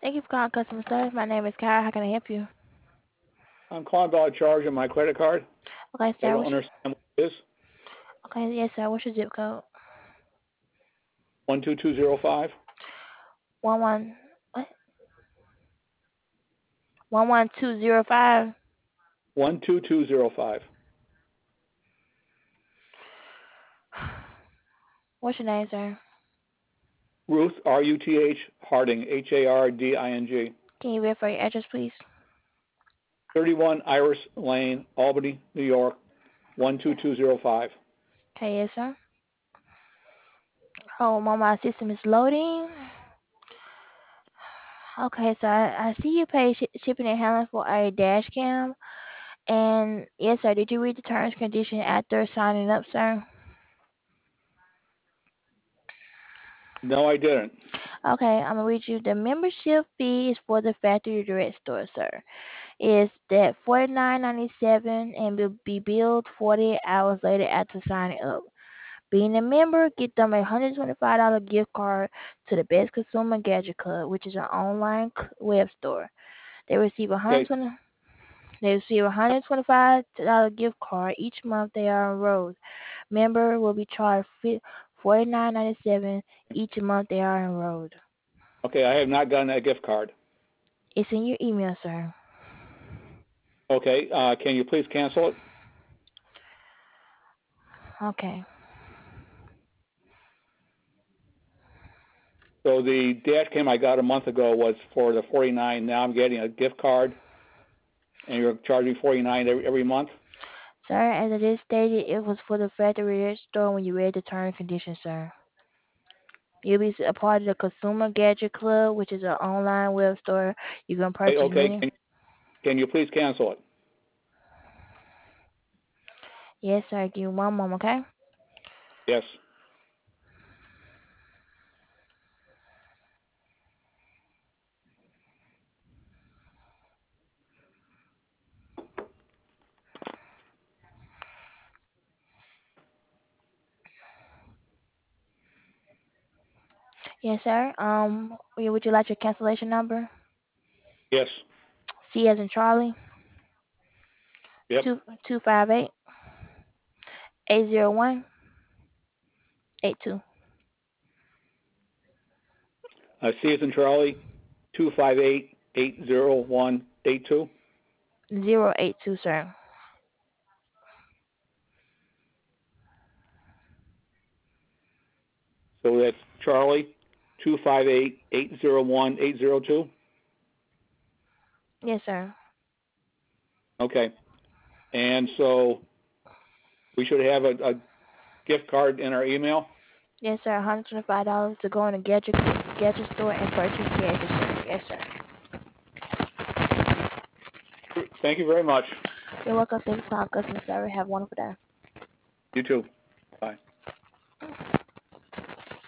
Thank you for calling customer service. My name is Kara. How can I help you? I'm calling about a charge on my credit card. Okay, I sir. don't understand what it is. Okay, yes, sir. What's your zip code? 12205. One one what? 11205. 12205. What's your name, sir? Ruth, Ruth Harding, Harding. Can you verify your address, please? 31 Iris Lane, Albany, New York, 12205. Okay, yes, sir. Oh, my system is loading. Okay, so I see you paid shipping and handling for a dash cam. And yes, sir. Did you read the terms and conditions after signing up, sir? No, I didn't. Okay, I'm gonna read you. The membership fee is for the factory direct store, sir. Is that $49.97 and will be billed 48 hours later after signing up. Being a member, get them a $125 gift card to the Best Consumer Gadget Club, which is an online web store. They receive a Okay. 120 they receive a $125 gift card each month they are enrolled. Member will be charged $49.97 each month they are enrolled. Okay, I have not gotten that gift card. It's in your email, sir. Okay, can you please cancel it? Okay. So the dash cam I got a month ago was for the 49. Now I'm getting a gift card, and you're charging 49 every month. Sir, as it is stated, it was for the factory store when you read the term and conditions, sir. You'll be a part of the Consumer Gadget Club, which is an online web store. You can Okay, purchase okay. many. Can you please cancel it? Yes, sir. Give me one moment, okay? Yes. Yes, sir. Would you like your cancellation number? Yes. C as in Charlie. Yep. 258 801 82 C as in Charlie, 258-801-82. 082, sir. So that's Charlie, 258-801-802. Yes, sir. Okay. And so we should have a gift card in our email. Yes, sir. $125 to go in a gadget store and purchase gadgets, sir. Yes, sir. Thank you very much. You're welcome. Thank you for calling customer service. Have a wonderful day. You too. Bye.